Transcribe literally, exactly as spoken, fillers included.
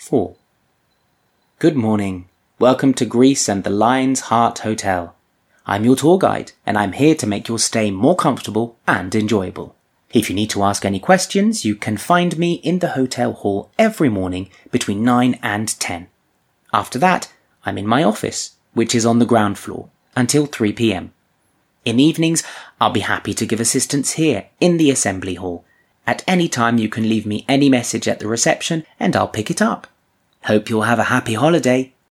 four. Good morning. Welcome to Greece and the Lion's Heart Hotel. I'm your tour guide, and I'm here to make your stay more comfortable and enjoyable. If you need to ask any questions, you can find me in the hotel hall every morning between nine and ten. After that, I'm in my office, which is on the ground floor, until three p.m. In the evenings, I'll be happy to give assistance here in the assembly hall. At any time you can leave me any message at the reception and I'll pick it up. Hope you'll have a happy holiday.